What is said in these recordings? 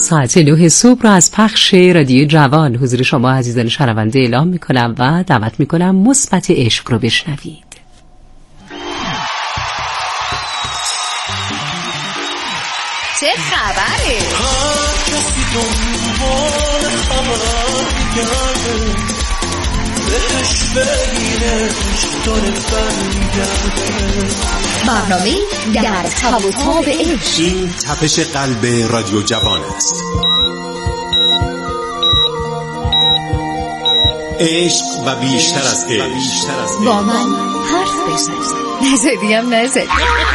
ساعت 9 صبح را از پخش رادیو جوان حضور شما عزیزان شنونده اعلام میکنم و دعوت میکنم مثبت عشق رو بشنوید. چه خبره؟ هر کسی دنبال خبر میگرده، بهش بگیرش داره برمیگرده. برنامه در تب و تاب عشق. این تپش قلب رادیو جوان است. عشق و بیشتر از عشق. با من حرف بزن. نزدی هم نزدی.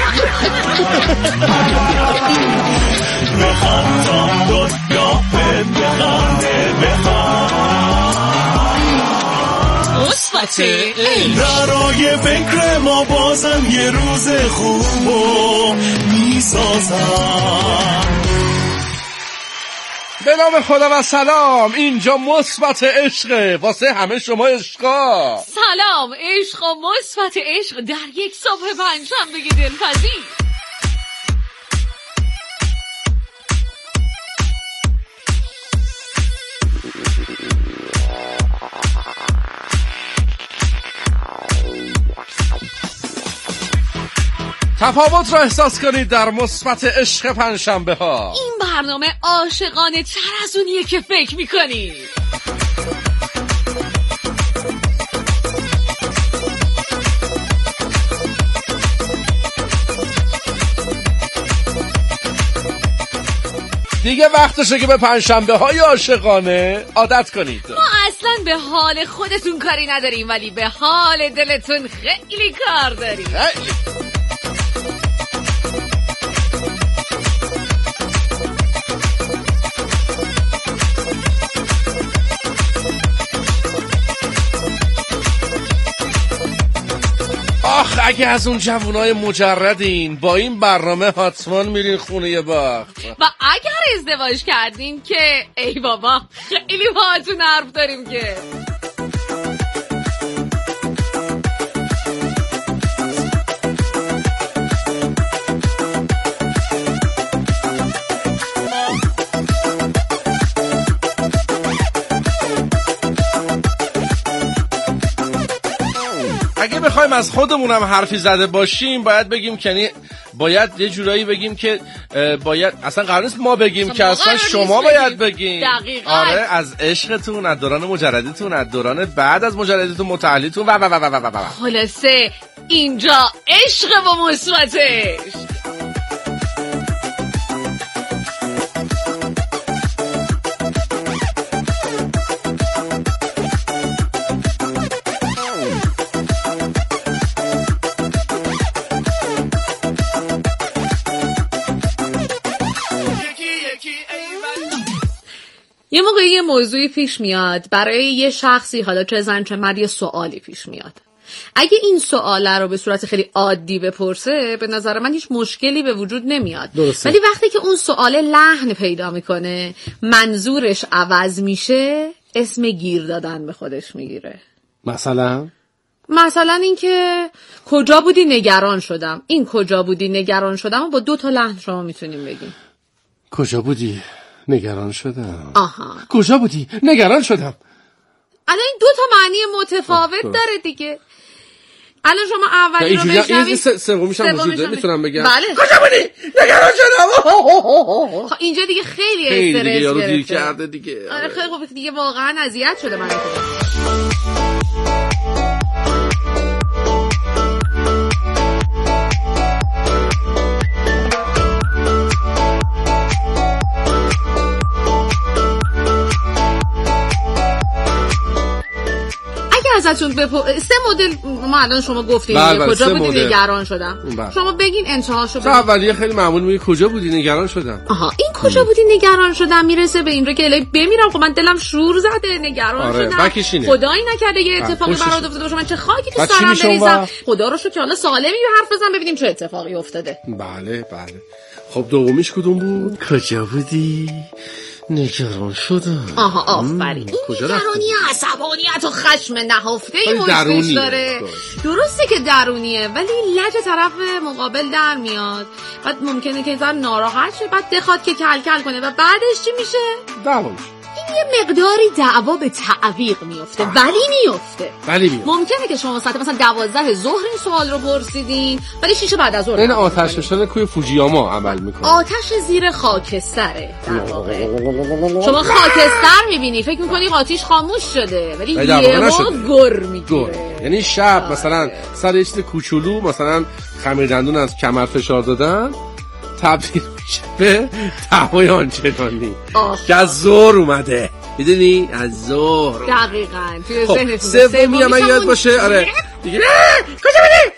بخندم دنیا بخنده مثبت عشق. برای فکر ما بازم یه روز خوبو میسازم. به نام خدا و سلام. اینجا مثبت عشقه واسه همه شما عشقا. سلام عشق و مثبت عشق در یک صبح پنجشنبه دلپذیر. تفاوت را احساس کنید در مثبت عشق پنجشنبه ها. این برنامه عاشقانه تر از اونیه که فکر میکنید. دیگه وقتشه که به پنجشنبه های عاشقانه عادت کنید. ما اصلا به حال خودتون کاری نداریم ولی به حال دلتون خیلی کار داریم. آخ اگه از اون جوانای مجردین با این برنامه حتما میرین خونه بخت. و اگر ازدواج کردین که ای بابا خیلی باهاتون حرف داریم که اگه بخوایم از خودمونم حرفی زده باشیم باید بگیم که باید یه جورایی بگیم که باید اصلا قرار نیست ما بگیم که اصلا شما باید بگیم. دقیقاً. آره از عشقتون، از دوران مجردیتون، از دوران بعد از مجردیتون، متعلیتون و خلاصه اینجا عشق و مثبت عشق. یه موقع یه موضوعی پیش میاد برای یه شخصی، حالا چه زن چه مرد، یه سوالی پیش میاد. اگه این سواله رو به صورت خیلی عادی بپرسه به نظر من هیچ مشکلی به وجود نمیاد. درسته. ولی وقتی که اون سوال لحن پیدا میکنه، منظورش عوض میشه، اسم گیر دادن به خودش میگیره. مثلا این که کجا بودی نگران شدم. این کجا بودی نگران شدم و با 2 تا لحن شما میتونیم بگیم. کجا بودی نگران شدم. آها. کجا بودی نگران شدم. الان این 2 تا معنی متفاوت داره دیگه. الان شما اولی رو بشنوید، سومیش هم وجود داره، میتونم بگم بله. کجا بودی نگران شدم. اینجا دیگه خیلی دیگه استرس یارو دیر گرفته. کرده دیگه. آره خیلی خوب دیگه واقعا اذیت شده من. ازتون 3 مدل ما الان شما گفتین کجا بودی نگران شدم. شما بگین انتهاشو بگین. اولیه خیلی معمول میگه کجا بودی نگران شدم. آها این کجا بودی نگران شدم میرسه به این رو که الهی بمیرم. خب من دلم شور زده نگران شدم. خدایی نکرده یه اتفاقی برات افتاده باشه من چه خاکی تو سرم بریزم. خدا رو شکر که حالا سالمی حرف بزن ببینیم چه اتفاقی افتاده. بله. خب دومیش کدوم بود؟ کجا بودی نگران شدم. آها آفرین. این نگرانی عصبانیت و خشم نهفته ای مشکل داره. درسته که درونیه ولی لج طرف مقابل در میاد. بعد ممکنه که زن ناراحت شه، بعد بخواد که کل کنه و بعدش چی میشه؟ دعوا. این یه مقداری دعوا به تعویق میفته ولی میفته. ممکنه که شما ساعت مثلا 12 ظهر این سوال رو پرسیدین ولی 6 بعد از ظهر. این آتش نشان کوی فوجیاما عمل میکنه. آتش زیر خاکستره در واقع. شما خاکستر میبینی فکر میکنی آتش خاموش شده ولی یهو گر میگیره. یعنی شب مثلا سر یه چیز کوچولو مثلا خمیر دندون از کمر فشار دادن تبدیل میشه به دعوای آنچنانی که از ظهر اومده. میدونی از ظهر دقیقاً توی ذهنتون سومی هم یاد باشه. آره دیگه کجا بودی؟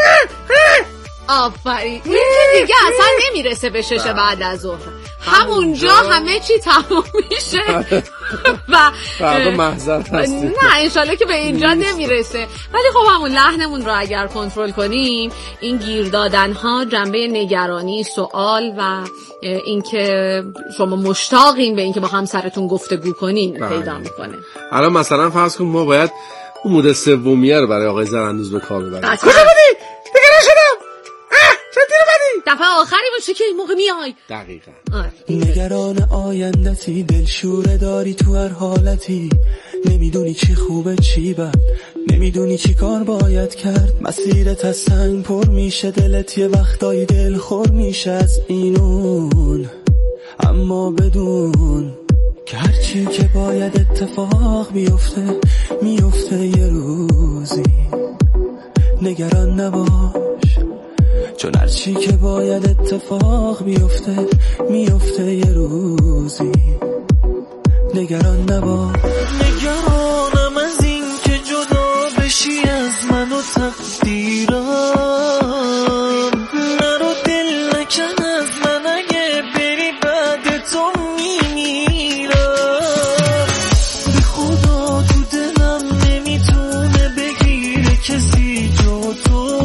آفرین. این دیگه اصلا نمیرسه به 6 بعد از ظهر. همونجا همه چی تموم میشه و فردا محضر هستی. نه انشالله که به اینجا نمیرسه ولی خب همون لحنمون رو اگر کنترل کنیم این گیر دادن ها جنبه نگرانی، سوال و اینکه شما مشتاقین به اینکه با همسرتون گفتگو کنین پیدا میکنه. الان مثلا فرض کن ما باید اون مدل سومیه رو برای آقای زرندوز به کار ببریم. کجا بودی؟ دیگه نشدم. چند دیر اومدی؟ دفعه آخری باشه که این موقع میای. دقیقاً. نگران آیندتی، دلشوره داری تو هر حالتی، نمیدونی چی خوبه چی بد، نمیدونی چی کار باید کرد، مسیرت از سنگ پر میشه، دلت یه وقتایی دل خور میشه از اینون، اما بدون که هرچی که باید اتفاق بیفته میفته یه روزی. نگران نباش چون هرچی که باید اتفاق بیفته میفته یه روزی. نگران نباش. نگرانم از این که جدا بشی از من و تقدیرم، نرو دل نکن از من اگه بری بعد تو میمیرم. به خدا تو دلم نمیتونه بگیره کسی جو تو،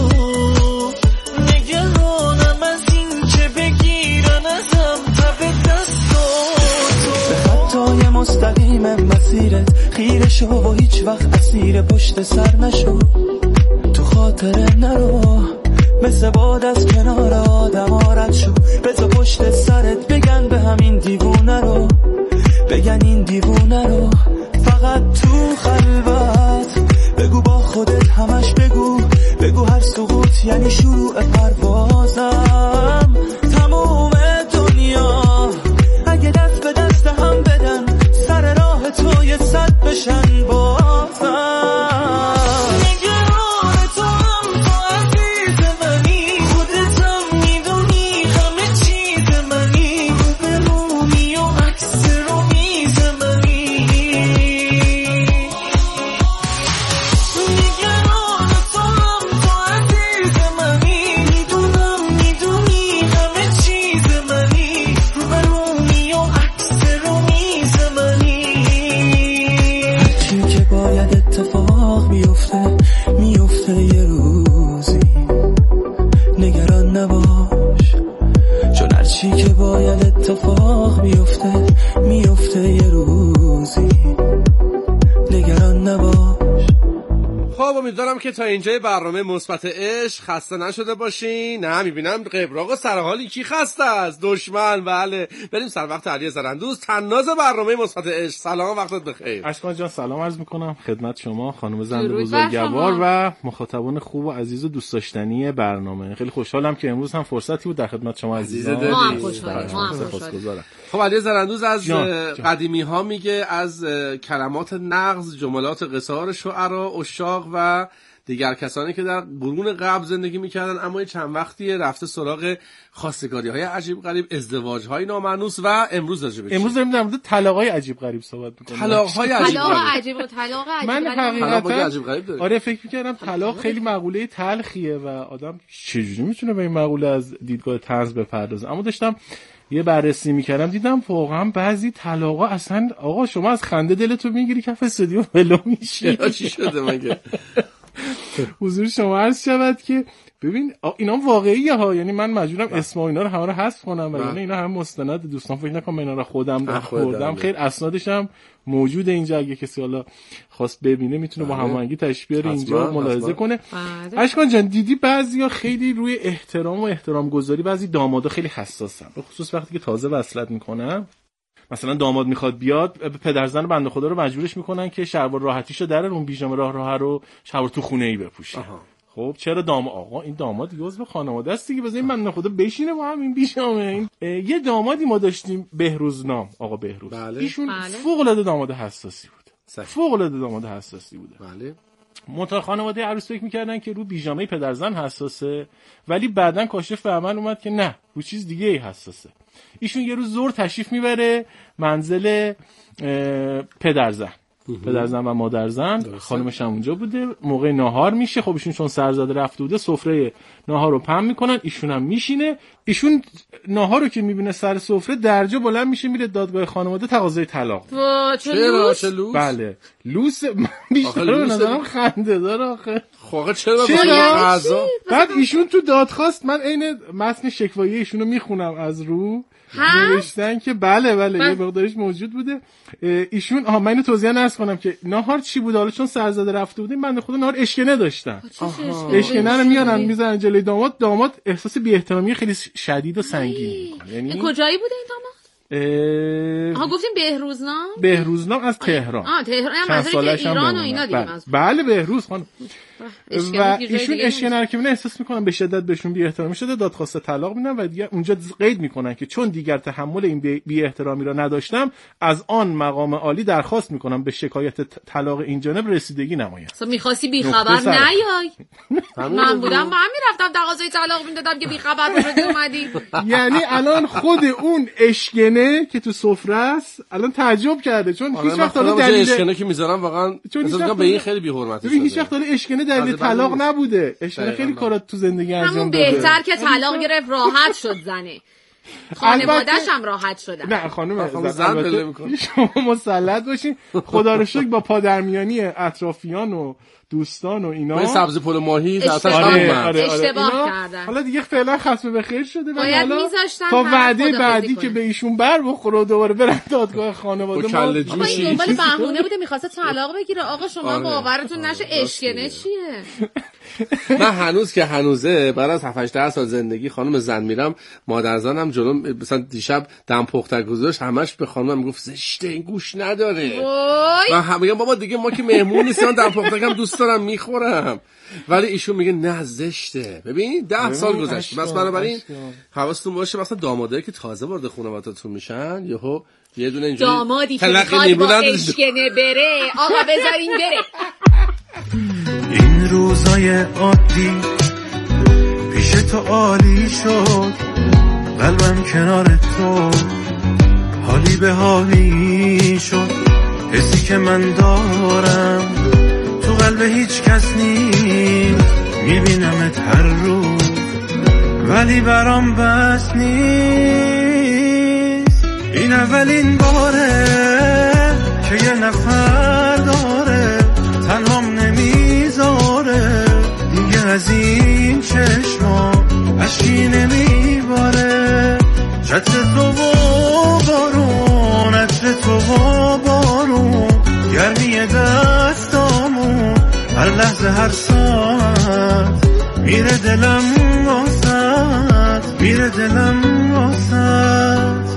نگرانم از این که بگیرن ازم تب دستاتو. به خطای مستقیم مسیرت خیره شو و هیچ وقت اسیر پشت سر نشو، تو خاطر نرو، مثل باد از کنار آدم رد شو، بذار پشت سرت بگن به همین دیوونه رو، بگن این دیوونه رو، فقط تو خلوت بگو با خودت همش بگو، بگو هر سقوط یعنی شروع پروازم. تموم دنیا اگه دست به دست هم بدن، سر راه تو یه صد بشن بازم. اتفاق بیفته میفته یه روزی. نگران نباش. خب امیدوارم که تا اینجای برنامه مثبت عشق خسته نشده باشین. نه میبینم قبراق سرحالی کی خسته است؟ دشمن. بله بریم سر وقت علی زرندوز تناز برنامه مثبت عشق. سلام وقتت بخیر. اشکان جان سلام عرض میکنم خدمت شما خانم زنده بزرگوار و مخاطبان خوب و عزیز و دوست داشتنی برنامه. خیلی خوشحالم که امروز هم فرصتی بود در خدمت شما عزیزان. ما هم خوشحالیم. خب علی زرندوز از قدیمی ها میگه از کلمات نغز، جملات قصار شعرا، عشاق و دیگر کسانی که در قرون قبل زندگی میکردن اما چند وقتیه رفته سراغ خواستگاری های عجیب غریب، ازدواج های نامانوس و امروز داریم در مورد طلاق های عجیب غریب صحبت میکنیم. طلاق عجیب من حقیقتا آره فکر میکردم طلاق خیلی مقوله تلخیه و آدم چجوری میتونه به این مقوله از دیدگاه طنز بپردازه، اما داشتم یه بررسی میکردم دیدم واقعا بعضی طلاقا اصلا آقا شما از خنده دلتو میگیری کف استودیو ولو میشه. چی شده مگه؟ حضور شما عرض شود که ببین اینا واقعیه ها، یعنی من مجبورم اسم اینا رو همه رو حذف کنم و یعنی اینا هم مستند دوستان، فکر نکنم اینا رو خودم خوردم. خیر اسنادش هم موجوده اینجا، اگه کسی حالا خواست ببینه میتونه با هماهنگی تشریح بیاره اینجا ملاحظه کنه. اشکان جان دیدی بعضیا خیلی روی احترام و احترام گذاری بعضی دامادا خیلی حساسن، به خصوص وقتی که تازه وصلت میکنن. مثلا داماد میخواد بیاد، پدرزن بنده خدا رو مجبورش میکنن که شلوار راحتیشو در اون پیژامه راه رو شلوار تو خونه ای بپوشه. خب چرا آقا این داماد عضو خانواده است دیگه، بذارین بنده خدا بشینه با همین پیژامه. یه دامادی ما داشتیم بهروزنام، آقا بهروز. ایشون فوق العاده داماد حساسی بود. فوق العاده داماد حساسی بوده. بله. منتها خانواده عروس فکر می‌کردن که رو پیژامه پدرزن حساسه، ولی بعدن کاشف به عمل اومد که نه، رو چیز دیگه ای حساسه. ایشون یه روز زور تشریف میبره منزل پدرزن و مادرزن، خانمش هم اونجا بوده. موقع ناهار میشه، خب ایشون چون سرزاده رفته بوده سفره ناهار رو پهن میکنن، ایشون هم میشینه. ایشون ناهار رو که میبینه سر سفره درجا بلند میشه میره دادگاه خانواده تقاضای طلاق. چه لوس؟ بله لوس. بیشتر به نظرم خنده داره آخه. خب چرا؟ بعد ایشون تو دادخواست، من عین متن شکوایی ایشونو میخونم از رو نوشتن که بله یه مقدارش موجود بوده. ایشون من اینو توضیح نرس کنم که ناهار چی بود، حالا چون سرزاده رفته بودیم بنده خدا ناهار اشکنه داشتن. اشکنه رو میارن میذارن جلوی داماد احساس بی‌احترامی خیلی شدید و سنگین میکنه. یعنی کجایی بوده این داماد؟ گفتیم بهروزنام از تهران. تهران منظوری که ایران و اینا دیگه. بله بهروز خانم. و ایشون اشکنه رو که میبینن احساس میکنن به شدت بهشون بی احترامی شده، دادخواست طلاق میدن و دیگه اونجا قید میکنن که چون دیگر تحمل این بی احترامی را نداشتم، از آن مقام عالی درخواست میکنم به شکایت طلاق این جانب رسیدگی نماید. میخواستی بی خبر نیای؟ من بودم من میرفتم تقاضای طلاق میدادم که بی خبر بشدی اومدی. یعنی الان خود اون اشکنه که تو سفره است الان تعجب کرده، چون هیچ وقت حالا دلیل اشکنه که میذارم واقعا مثلا به این خیلی بی حرمتی شده. هیچ وقت اشکنه دلیل طلاق نبوده. اشکنه خیلی کارات تو زندگی انجام داده. همون بهتر که طلاق گرفت راحت شد زنه. خانواده‌اش هم راحت شدن. نه خانم زن بله میکنه. شما مسلط باشین. خدا رو شکر با پادرمیانی اطرافیان و دوستان و اینا با سبزی پلو ماهی اشتباه کردن. حالا دیگه فعلا ختم به خیر شده و حالا تا وعده بعدی که به ایشون بر بخوره و دوباره برن دادگاه خانواده ما این دنبال بهونه بوده می‌خواسته طلاق بگیره. آقا شما باورتون نشه اشکنه چیه؟ من هنوز که هنوزه بعد از 7-8 سال زندگی خانم زن میرم، مادرزنم جلو مثلا دیشب دم پختک گذاشت، همش به خانمم میگفت زشته این گوش نداره. من میگم بابا دیگه ما که مهمون نیستیم، دم پختکم دوست دارم میخورم، ولی ایشون میگه نه زشته. ببین 10 سال گذشته. بس بنابراین حواستون باشه مثلا دامادایی که تازه وارد خانواده‌تون میشن یهو یه دونه اینجوری دامادی که میخواد با اشکنه بره، آقا بذارین بره. این روزای عادی پیش تو عالی شد، قلبم کنار تو حالی به حالی شد. حسی که من دارم تو قلب هیچ کس نیست، میبینمت هر روز ولی برام بس نیست. این اولین باره که یه نفر داره تنهام نمیذاره، دیگه از این چشما اشکی نمیباره. چتر تو و بارون، عطر تو و بارون، گرمی دستامون هر لحظه هر ساعت میره دلم واسط، میره دلم واسط.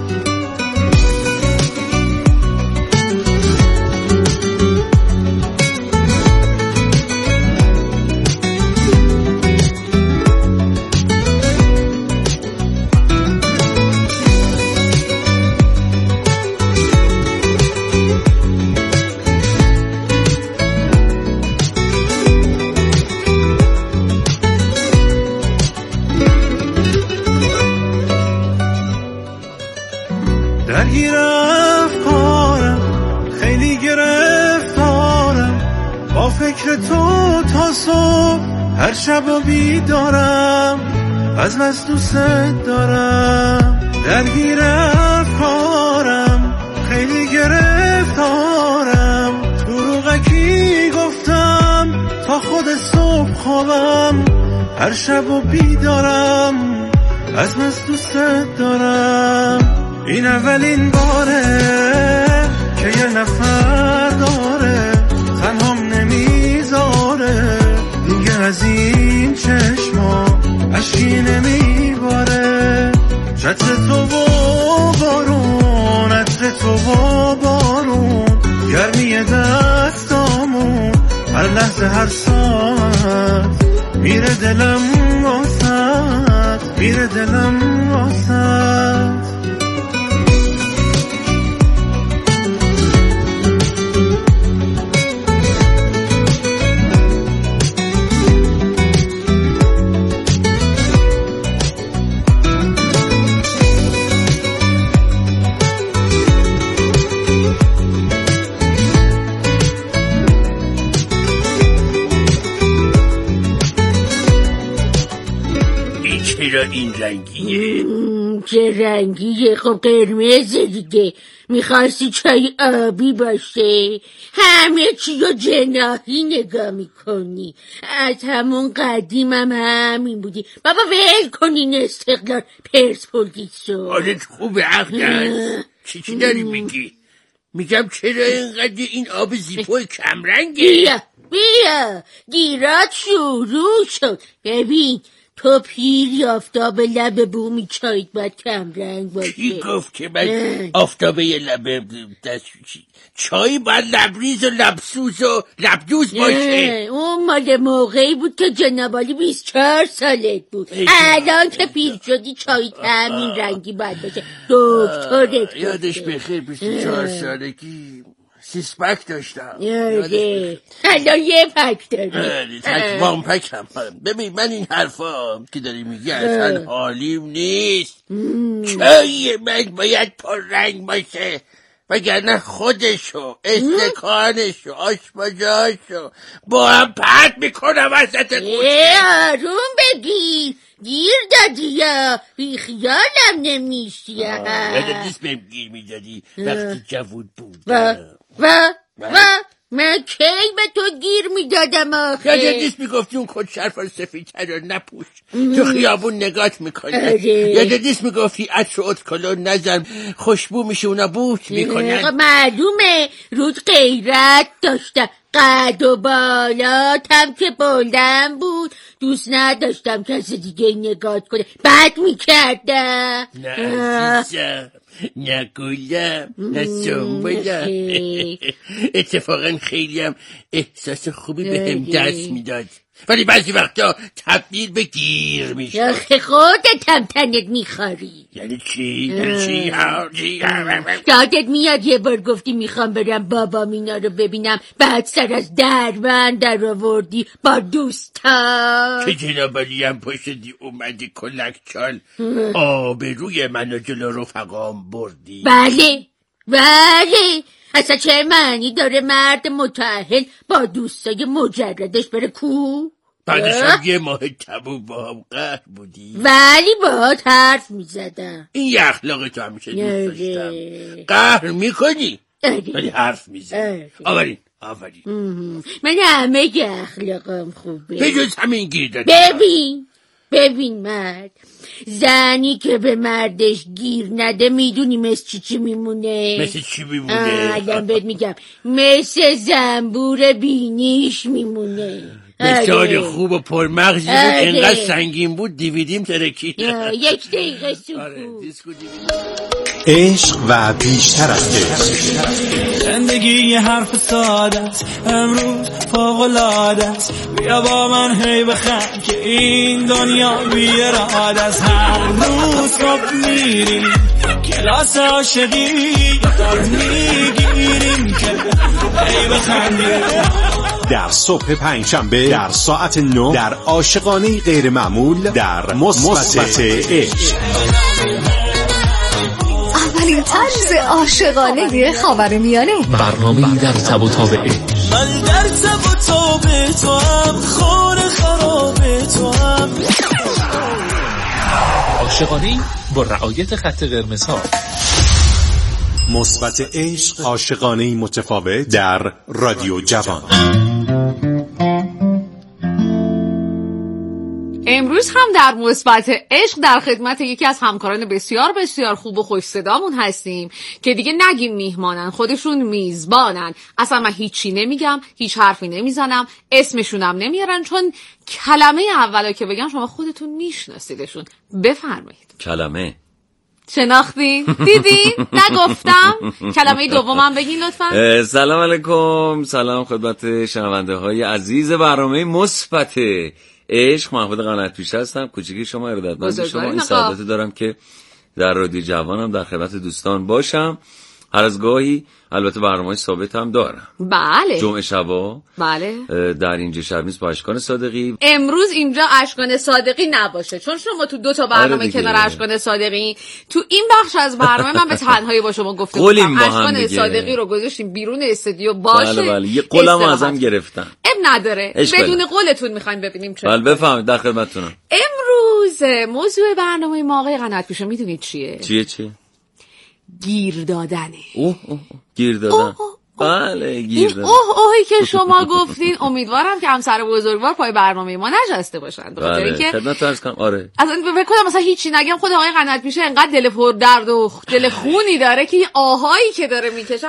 درگیر افکارم خیلی گرفتارم، با فکر تو تا صبح هر شب و بیدارم، از بس دوست دارم. درگیر افکارم خیلی گرفتارم، دروغکی گفتم تا خود صبح خوابم، هر شب و بیدارم از دوست دارم. این اولین باره که یه نفر داره تنهام نمیذاره دیگه از این چشما اشکی نمیباره. چتر تو و بارون عطر تو و بارون گرمی دستامون هر لحظه هر ساعت میره دلم واسط میره دلم واسط. چرا این رنگیه؟ چه رنگیه؟ خب قرمزه دیگه. میخواستی چای آبی باشه؟ همه چی رو جناحی نگاه میکنی. از همون قدیمم همین بودی. بابا ول کنین استقلال پرسپولیسو. حالت خوبه عقل؟ چی داری میگی؟ میگم چرا اینقدر این آب زیپو کمرنگه؟ بیا گیرات شروع شد. ببین تو پیر آفتاب لب بومی چایت باید کم رنگ باشه. کی گفت که من آفتاب لب چای باید لبریز و لبسوز و لبدوز باشه؟ اون مال موقعی بود که جنابالی 24 سالت بود. الان که پیر شدی چایت همین رنگی باید باشه. دکترت یادش بخیر 24 سالگی سیس پک داشتم. الان یه پک داری. تک وان پک هم. ببین من این حرفا که داری میگی اصلا حالیم نیست. چای من باید پر رنگ باشه وگرنه خودشو استکانشو آشپزاشو با هم پرت میکنم وسط کوچه. آروم بگی گیر دادی یا خیالم نمیشی. یادت نیست بهم گیر میدادی وقتی جوون بود. من کی به تو گیر میدادم آخه؟ یادت نیست میگفتی اون کت شرفا سفیدتر رو نپوش تو خیابون نگات میکنه؟ یادت نیست میگفتی عطر و اتکلون نزن خوشبو میشه اونا بوت میکنن؟ معلومه رود غیرت داشتم. قد و بالاتم که بلند بود دوست نداشتم کسی دیگه نگات کنه. بد میکردم. نه عزیزم نه گلم نه سنبولم. اتفاقا خیلی هم احساس خوبی به هم دست میداد ولی بعضی وقتا تبدیل به گیر میشه. خودت هم تنت میخوری. یعنی چی؟ یادت میاد یه بار گفتی میخوام برم بابا مینا رو ببینم بعد سر از دربند در آوردی با دوستا که جنابالی هم پشتی اومدی کلک چال آبروی منو جلو رفقام بردی. بله اصلا چه معنی داره مرد متأهل با دوستای مجردش بره کو؟ بعدش هم یه ماه تموم با هم قهر بودی ولی باهات حرف میزدم. این یه اخلاق تو همیشه دوست داشتم. قهر میکنی ولی حرف میزنی. آورین من همه اخلاقم خوبه به جز همین گیر دادم. ببین مرد زنی که به مردش گیر نده میدونی مثل چی میمونه؟ مثل چی میمونه؟ الان بهت میگم مثل زنبور بینیش میمونه. مثال خوب و پرمغزی بود انقدر سنگین بود دیویدیم ترکید. یک دقیقه سکوت. عشق و بیشتر از عشق. زندگی یه حرف ساده است امروز فوق‌العاده است. بیا با من هی بخند که این دنیا بی‌اراده است. هر روز صبح میریم کلاس عاشقی یاد میگیریم که هی بخندیم. در صبح پنجشنبه در ساعت 9 در عاشقانه غیر معمول در مثبت عشق. اولین طرز عاشقانه خاورمیانه. برنامه‌ای در تب و تاب عشق. من در تب و تاب تو هم خانه خراب تو هم. عاشقانه‌ای با رعایت خط قرمزها. مثبت عشق عاشقانه‌ای متفاوت در رادیو جوان. امروز هم در مثبت عشق در خدمت یکی از همکاران بسیار بسیار خوب و خوش صدامون هستیم که دیگه نگیم میهمانن، خودشون میزبانن. اصلا من هیچی نمیگم، هیچ حرفی نمیزنم، اسمشونم نمیارن، چون کلمه اولا که بگم شما خودتون میشناسیدشون. بفرمایید. کلمه شناختین؟ دیدین؟ نگفتم؟ کلمه دومم بگین لطفا. سلام علیکم، سلام خدمت شنونده های عزیز برنامه مثبت عشق. محمود قنات پیش هستم، کوچیکی شما، ارادتمند شما. این سعادت دارم که در رادیو جوانم در خدمت دوستان باشم. هر از گاهی البته برنامه‌های ثابت هم دارم. بله. جمعه شبا. بله. در اینجا شب نیست با اشکان صادقی. امروز اینجا اشکان صادقی نباشه، چون شما تو 2 تا برنامه کنار اشکان صادقی. تو این بخش از برنامه من به تنهایی با شما گفتم اشکان صادقی رو گذاشتیم بیرون استودیو باشه. بله. یه قولم ازم گرفتن. نداره. بدون قولتون میخوایم ببینیم چه. بله بفهمید، در خدمتتونم. امروز موضوع برنامه ما آقای قنات پیشو میدونید چیه؟ چیه؟ گیر دادنه. گیر دادن. بله گیر دادن. اوهی که شما گفتین امیدوارم که همسر بزرگوار پای برنامه ما نشسته باشن. بله خدمت عرض کنم. آره اصلا فکر کنم مثلا هیچی نگم خود آقای قنات پیشه انقدر دل پر درد و دل خونی داره که آهایی که داره میکشه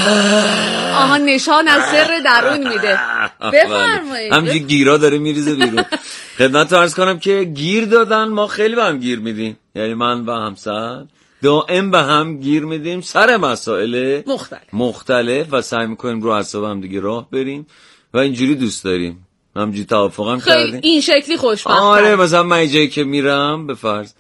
آها نشان از سر درون میده. بفرمایید. همینجوری گیرا داره میریزه بیرون. خدمت عرض کنم که گیر دادن ما خیلی به هم گیر میدیم، یعنی من و همسر دائم به هم گیر میدیم سر مسائل مختلف و سعی میکنیم رو اعصاب هم دیگه راه بریم و اینجوری دوست داریم. همینجوری توافقم کردیم این شکلی خوشبختم. آره مثلا من جایی که میرم به فرض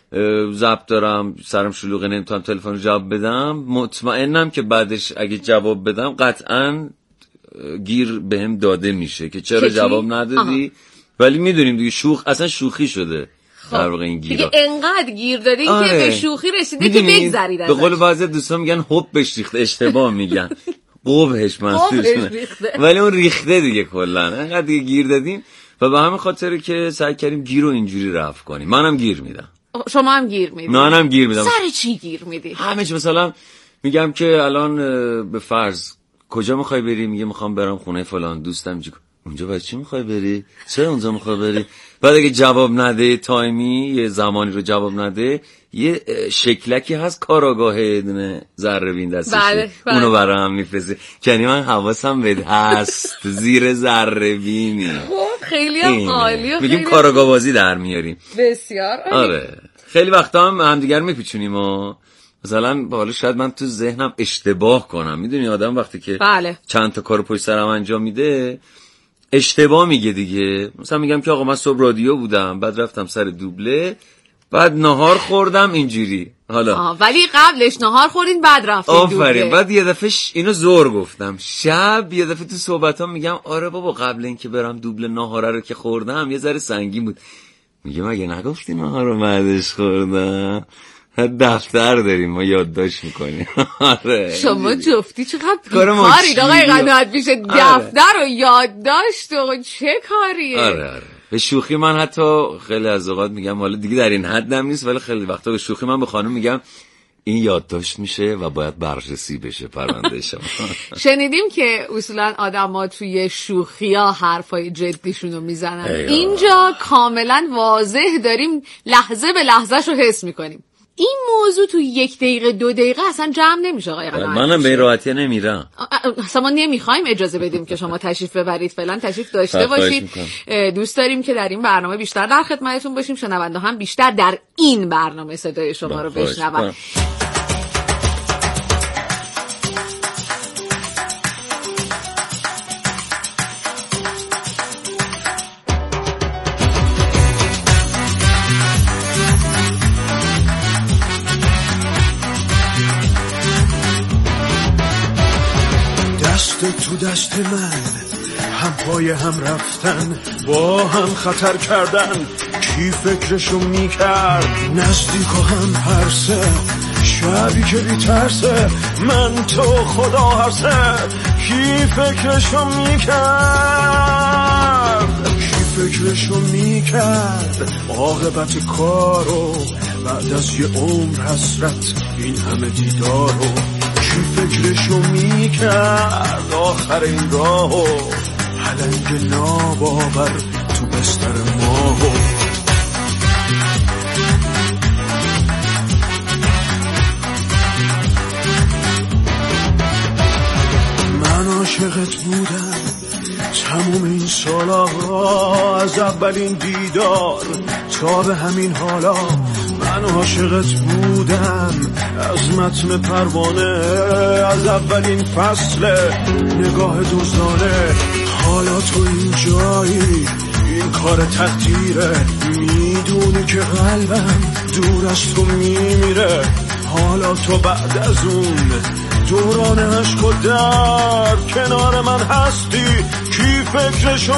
ضبط دارم، سرم شلوغه، نمیتونم تلفن رو جواب بدم، مطمئنم که بعدش اگه جواب بدم قطعا گیر بهم داده میشه که چرا جواب ندادی. ولی میدونیم دیگه اصلا شوخی شده در واقع این گیرا. دیگه انقدر گیر دادین که به شوخی رسیده که بگذرید ازش. به قول بعضی دوستان میگن حبش ریخته، اشتباه میگن قبهش منظورشونه، ولی اون ریخته دیگه کلا. انقدر دیگه گیر دادیم و به همین خاطر که سعی کردیم گیر رو اینجوری رفع کنیم. منم گیر میدم. شما هم گیر میدید؟ منم گیر میدم. سر چی گیر میدی؟ همه چی. مثلا میگم که الان به فرض کجا میخوای بری؟ میگه میخوام برم خونه فلان دوستم. اونجا واسه چی میخوای بری؟ چرا اونجا میخوای بری؟ بعد اگه جواب نده، تایمی یه زمانی رو جواب نده، یه شکلکی هست کاراگاه دونه ذره بین دستش. بله. اونو برای هم میفرسته. یعنی من حواسم به هست زیر ذره بینی. خیلی هم عالی. میگیم کاراگاه بازی در میاریم. بسیار عالی. آره خیلی وقتا هم دیگر میپیچونیم و مثلا حالا شاید من تو ذهنم اشتباه کنم. میدونی آدم وقتی که چند تا کارو پشت سرم انجام میده اشتباه میگه دیگه. مثلا میگم که آقا من صبح رادیو بودم، بعد رفتم سر دوبله، بعد نهار خوردم اینجوری. حالا ولی قبلش نهار خوردین بعد رفتین دوبله. آفرین. بعد یه دفعه اینو زور گفتم. شب یه دفعه تو صحبتام میگم آره بابا قبل اینکه برم دوبله نهاره رو که خوردم یه ذره سنگین بود. میگه مگه نگفتی نهار رو بعدش خوردم؟ دفتر داریم ما یادداشت میکنیم. آره شما جفتی چقدر کارید آقای قنات پیشه، دفتر و یادداشت و چه کاریه؟ آره به شوخی من حتی خیلی از اوقات میگم حالا دیگه در این حدم نیست، ولی خیلی وقتا به شوخی من به خانم میگم این یادداشت میشه و باید بررسی بشه پرونده شما. شنیدیم که اصولا آدم‌ها توی شوخی‌ها حرفای جدیشونو میزنن. اینجا کاملا واضح داریم لحظه به لحظه‌شو حس میکنیم. این موضوع تو 1 دقیقه 2 دقیقه اصلا جمع نمیشه آقای قنات. منم به این راحتی نمیرم. اصلا ما نمیخوایم اجازه بدیم که شما تشریف ببرید، فعلا تشریف داشته باشید. دوست داریم که در این برنامه بیشتر در خدمتتون باشیم، شنونده هم بیشتر در این برنامه صدای شما رو بشنون. تو دست من هم پای هم رفتن، با هم خطر کردن، کی فکرشو میکرد؟ نزدیک و هم پرسه، شبی که بی ترسه، من تو خدا هرسه، کی فکرشو میکرد؟ کی فکرشو میکرد؟ عاقبت کارو بعد از یه عمر حسرت این همه دیدارو، کی فکرشو میکرد آخر این راهو؟ پلنگ ناباور تو بستر ماهو، عاشقت بودم تموم این سالا، از اولین دیدار تا به همین حالا. من عاشقت بودم از متن پروانه، از اولین فصل نگاه دزدانه. حالا تو این جایی، این کار تقدیره، میدونی که قلبم دور از تو میمیره. حالا تو بعد از اون دوران عشق و درد کنار من هستی، کی فکرشو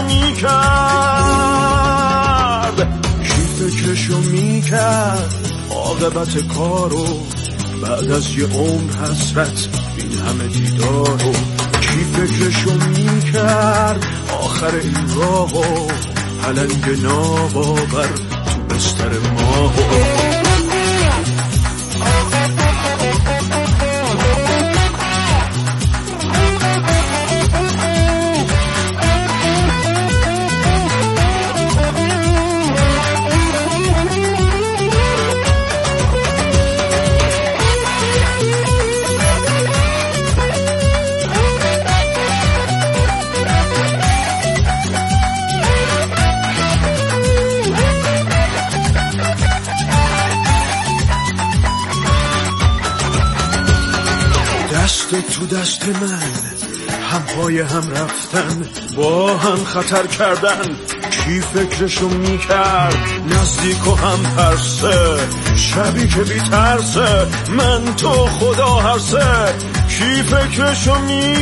میکرد، کی فکرشو میکرد عاقبت کارو بعد از یه عمر حسرت این همه دیدارو. کی فکرشو میکرد آخر این راهو پلنگ ناباور تو بستر ماهو. تو دست من هم پای هم رفتن، با هم خطر کردن. کی فکرشو میکرد نزدیک و هم ترسه، شبی که بی ترسه من تو خدا هرسه. کی فکرشو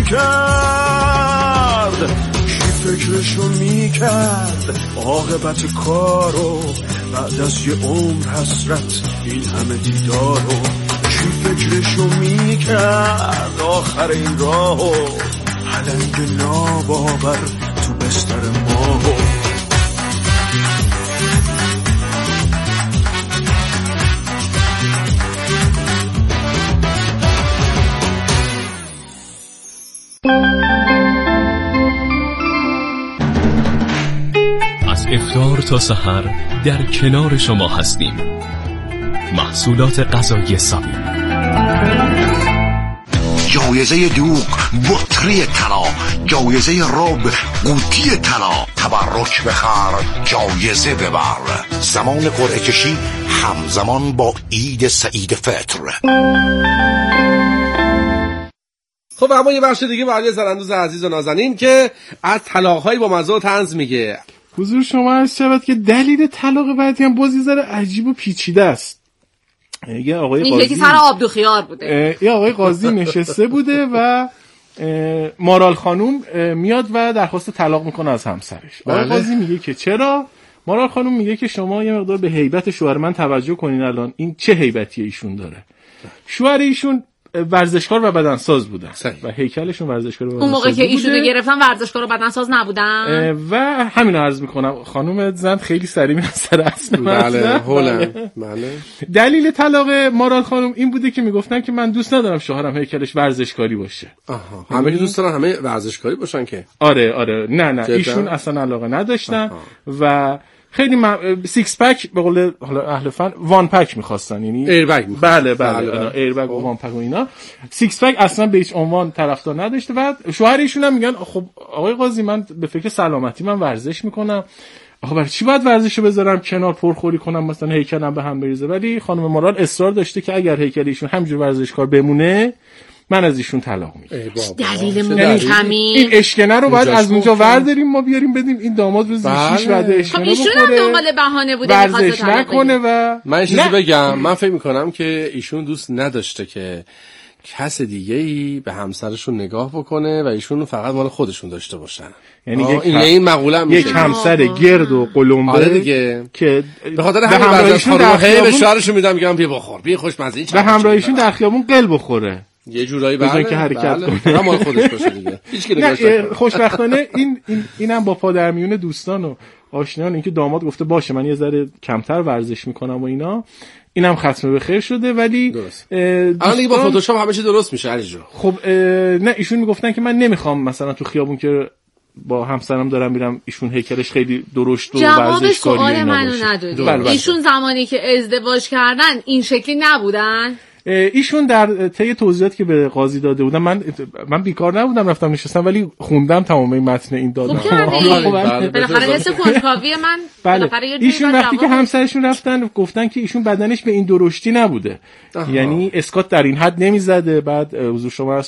میکرد، کی فکرشو میکرد عاقبت کارو بعد از یه عمر حسرت این همه دیدارو. کی فکرشو میکرد آخر این راهو پلنگ ناباور تو بستر ماهو. از افطار تا سحر در کنار شما هستیم. محصولات غذایی سابی، جایزه دوغ بطری طلا، جایزه رب قوطی طلا. تبرک بخر جایزه ببر. زمان قرعه کشی همزمان با عید سعید فطر. خب اما یه بخش دیگه برای زراندوز عزیز و نازنین که از طلاق‌های با مزه و طنز میگه. حضور شما عرض شود که دلیل طلاق بعضی هم بازی ذره عجیب و پیچیده است. یه آقای قاضی، یکی سر آب دو خیار بوده. یه آقای قاضی نشسته بوده و مارال خانوم میاد و درخواست طلاق میکنه از همسرش. آقای قاضی میگه که چرا؟ مارال خانوم میگه که شما یه مقدار به هیبت شوهر من توجه کنین، الان این چه هیبتی ایشون داره. شوهر ایشون ورزشکار و بدنساز بودن و هیکلشون ورزشکار و بدنساز. اون موقع که ایشون گرفتن ورزشکار و بدنساز نبودن و همین رو عرض میکنم. خانم زند خیلی سریع میرن سر اصل. بله دلیل طلاق مارال خانم این بوده که میگفتن که من دوست ندارم شوهرم هیکلش ورزشکاری باشه. همه دوست دارن همه ورزشکاری باشن که آره نه ایشون اصلا علاقه نداشتن و خیلی سیکس پک به قول حالا اهل فن وان پک می‌خواستن، یعنی ایربگ. بله ایربگ و وان پک و اینا. سیکس پک اصلا به هیچ عنوان طرفدار نداشته و شوهر ایشون هم میگن خب آقای قاضی من به فکر سلامتی من ورزش میکنم، آخه برای چی باید ورزشو بذارم کنار پرخوری کنم مثلا هیکلم به هم بریزه. ولی خانم مارال اصرار داشته که اگر هیکل ایشون همینجور ورزشکار بمونه من از ایشون طلاق میگیرم. دلیل همین این اشکنه رو باید از اونجا ورداریم ما بیاریم بدیم این داماد روز 6 وعده اشکنه بخوره. ایشون هم دنبال بهانه بوده ورزش نکنه و من چیزی بگم. من فکر میکنم که ایشون دوست نداشته که کس دیگه‌ای به همسرشون نگاه بکنه و ایشون فقط مال خودشون داشته باشن. یعنی این مقوله میشه یک همسر گرد و قلمبه دیگه که به خاطر همین بعضی خانم‌ها به شوهرشون میگن میگم بیا بخور بیا خوشمزه و همراهیشون در خیابون قل بخوره یه جورایی بزن که حرکت کنه مال خودش باشه دیگه. هیچ کی نگاهش خوشبختانه اینم با پادرمیون دوستان و آشنایان اینکه داماد گفته باشه من یه ذره کمتر ورزش میکنم و اینا، اینم ختمه به خیر شده. ولی الان دیگه با فتوشاپ همه چی درست میشه علی جون. خب نه ایشون میگفتن که من نمیخوام مثلا تو خیابون که با همسرم دارم میرم ایشون هیکلش خیلی درشت و ورزشکاری سوال منو ندادی. ایشون زمانی که ازدواج کردن این شکلی نبودن. ایشون در طی توضیحاتی که به قاضی داده بودن، من بیکار نبودم رفتم نشستم ولی خوندم تمام متن این دادگاه. بالاخره حس کنجکاوی من بالاخره یه ایشون وقتی که همسرشون رفتن گفتن که ایشون بدنش به این درشتی نبوده، یعنی اسکات در این حد نمیزده. بعد حضور شما